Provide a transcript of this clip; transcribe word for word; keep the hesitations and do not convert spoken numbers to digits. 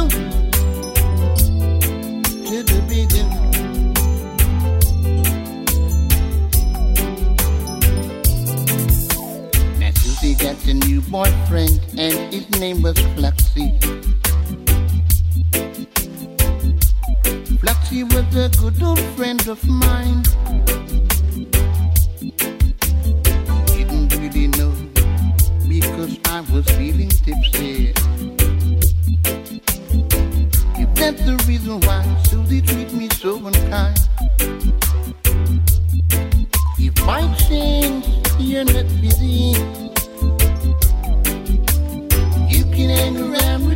to the beginning. Now Susie got a new boyfriend and his name was Flaxy. Flaxy was a good old friend of mine. Didn't really know because I was feeling tipsy. If that's the reason why Susie treat me so unkind. If I change, you're not busy. You can hang around with